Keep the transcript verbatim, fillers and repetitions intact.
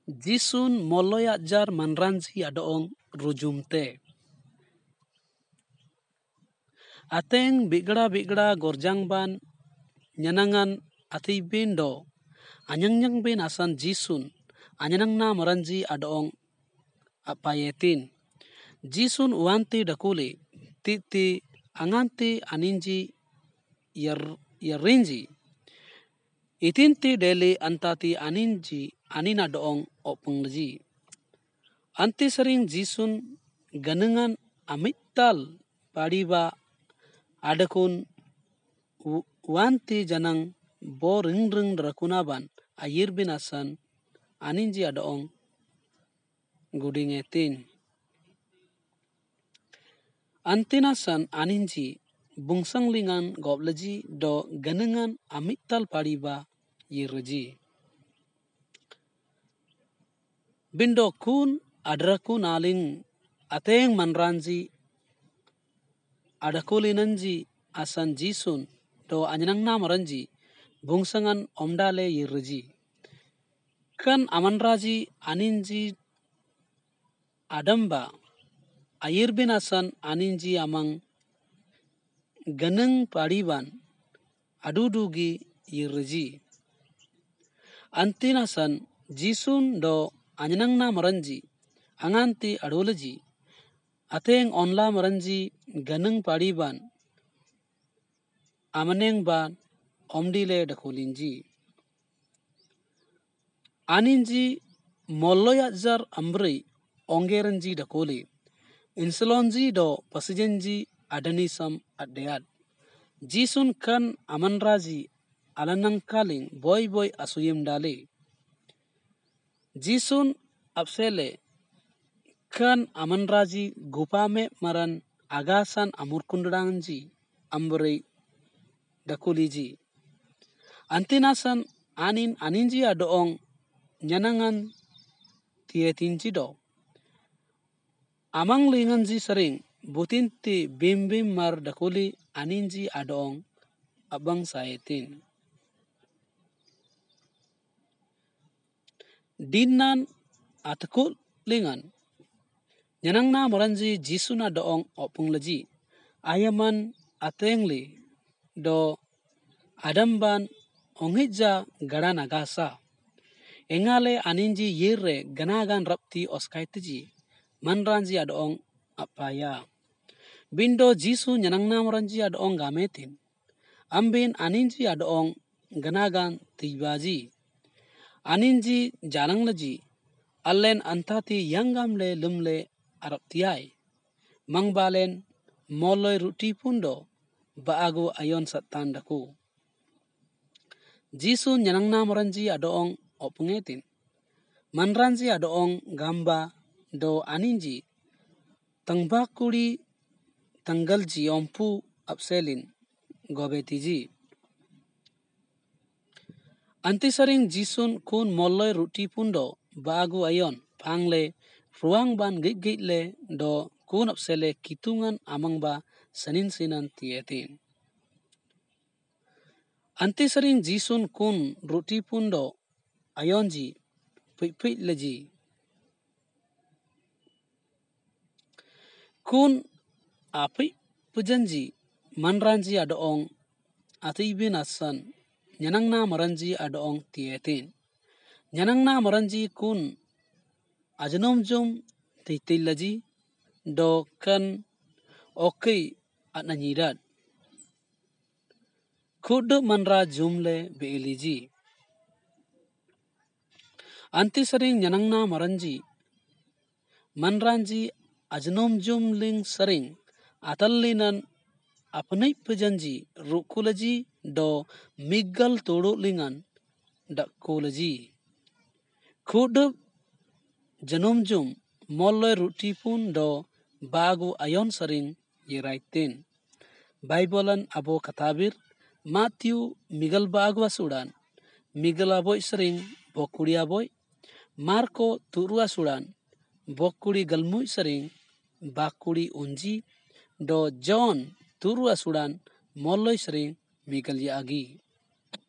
Jisun moloy ajar manranji adoong rujumte. Ateng bigda-bigda gorjang ban nyanangan atibin do anyang-nyang bin asan jisun anyanang na maranji adoong apayetin. Jisun uanti dakuli titi anganti aninji yar yarinji itinti deli antati aninji anina doong opengji. Anti sering jisun ganengan amittal padiba adakun uanti janang bo ring-ring drakunaban ayir binasan aninji adoong gudingetin. Antinasan aninji bungsanglingan goblaji do ganengan amittal padiba yirji. Bindo kun adrakun aling ateng manranji adakulinanji asan jisun do anyanang na maranji bungsangan omdale yirji. Kan amanraji aninji adamba ayir binasan aninji amang ganeng padiban adudugi yirji. Antinasan jisun do anyanang na maranji anganti adolaji ateng onla maranji ganeng padiban amaneng ban omdile dakulinji. Aninji moloy ajar amri ongeranji dakuli insulonji do pasijanji adanisam adead. Jisun kan amanraji alanang kaling boy boy asuyim dali. Jisun apsele kan amanraji gupame maran agasan amurkundanji amri dakuliji. Antinasan anin aninji adoong nyanangan tietinji do amang linganji sering butinti bim bim mar dakuli aninji adoong abang saetin. Dinan atakul lingan nyanang na maranji jisun adoong opunglaji ayaman atengli do adamban onghija garan agasa engale aninji yirre ganagan rapti oskaitji manranji adoong apaya. Bindo jisu nyanang na maranji adoong gametin ambin aninji adoong ganagan tibaji aninji jalanglaji allen antati yangamle lumle araptiai mangbalen moloy ruti pundo baago ayon satandaku. Jisu nyanang na maranji adoong opungetin manranji adoong gamba do aninji tangbakuri tanggalji ompu apselin gobetiji. Antisaring jisun kun moloy ruti pundo baago ayon pangle ruang ban git-gitle do kun apsele kitungan amangba sanin sinan tietin. Antisaring jisun kun ruti pundo ayonji pipit leji kun api pujanji manranji adoong atibin asan nyanang na maranji adoong tietin. Nyanang na maranji kun ajanomjom titilaji do kan okay at nanyirad kudu manra jumle beiliji. Antisaring nyanang na maranji manranji ajanomjom ling saring atallinan apnay pujanji rukulaji do miggal todo lingan dakulaji kudu janomjum moloy rutipun do bagu ayon saring yiraitin. Baibolan abo katabir Matthew migal bagu asudan migal aboy saring bokuri aboy Marko turu asudan bokuri galmuy saring bakuri unji do John turu asudan moloy saring migal yaagi.